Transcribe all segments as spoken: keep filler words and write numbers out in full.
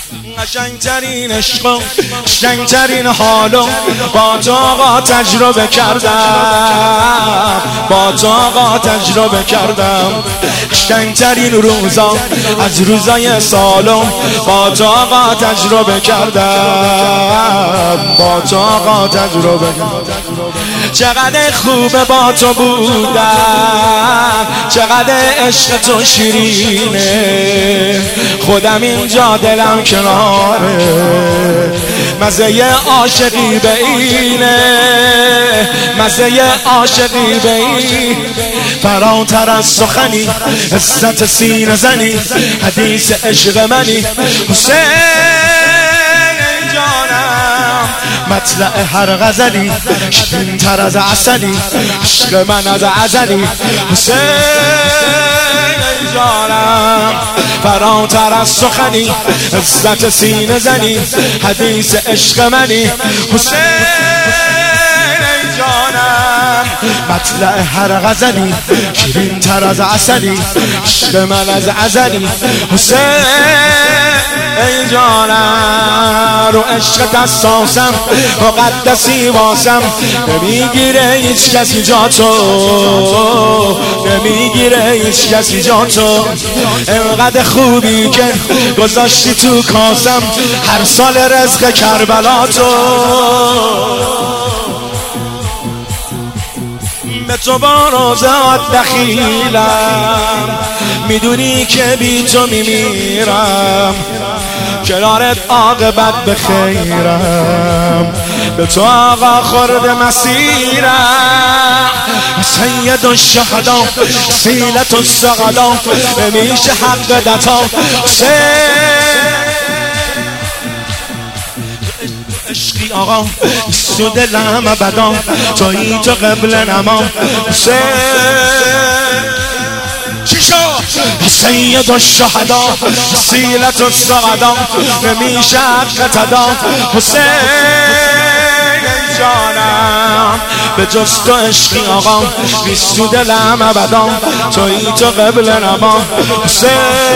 قشنگترین عشق و قشنگترین حالو با تو آقا تجربه کردم، با تو آقا تجربه کردم. قشنگترین روزا از روزای سالو با تو آقا تجربه کردم، با تو آقا تجربه کردم. چقدر خوبه با تو بودم، چقدر عشق تو شیرینه، خودم اینجا دلم کناره، مزه عاشقی به اینه، مزه عاشقی به این. فراتر از سخنی عزت سینه زنی، حدیث عشق منی حسین جانم. مطلع هر غزلی شیرین تر از عسلی، عشق من از ازلی حسین جانم. فراتر از سخنی عزت سینه زنی، حدیث عشق منی حسین جانم. مطلع هر غزلی شیرین تر از عسلی، عشق من از ازلی حسین جانم. رو عشق حساسم مقدسی واسم، نمیگیره هیچ کسی جا تو، نمیگیره هیچ کسی جا تو. انقدر خوبی که گذاشتی تو کاسم، هر سال رزق کربلا تو. به تو با روزات دخیلم، میدونی که بی تو میمیرم، کنارت عاقبت بخیرم. به تو آقا خورد مسیرم، سید الشهدا سیلت السقلا، نمیشه حق دتا عشقی آقا سو دلم ابدا، تویی تو قبل نما حسین. چی شد؟ سید الشهدا سیلت السقدا، نمیشه حق تدا حسین جانم. به جز تو عشقی آقا نیست تو دلم ابدا، تویی تو قبل نما حسین.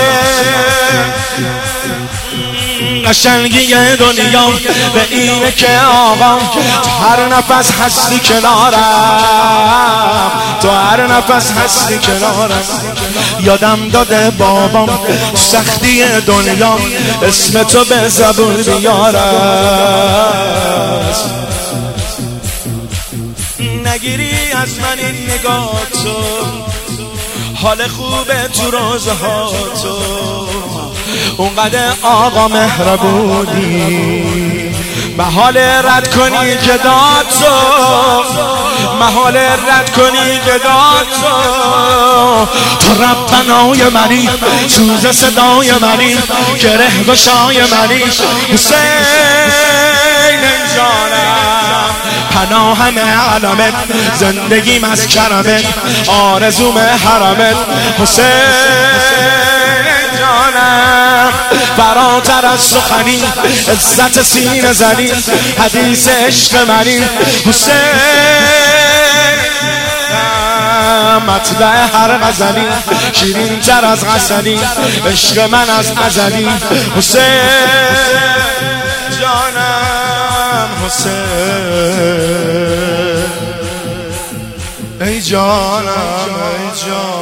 قشنگی دنیا به اینه که آقا تو هر نفس هستی کنارم، تو هر نفس هستی کنارم. یادم داده بابام سختی دنیا اسم تو به زبون بیارم. نگیری از من این نگاه تو، حال خوبه تو روزها تو، اونقدر آقا مهربونی. محال رد کنی که داد تو، محال رد کنی که داد تو. تو ربنای منی، سوز صدای منی، گره گشای منی حسین جانم. پناهم علمت، زندگیم از کرمت، آرزوم حرمت حسین جانم. فراتر از سخنی عزت سینه زنی، حدیث عشق منی حسین. مطلع هر غزلی شیرین تر از عسلی، عشق من از ازلی حسین جانم. حسین ای جانم ای جانم.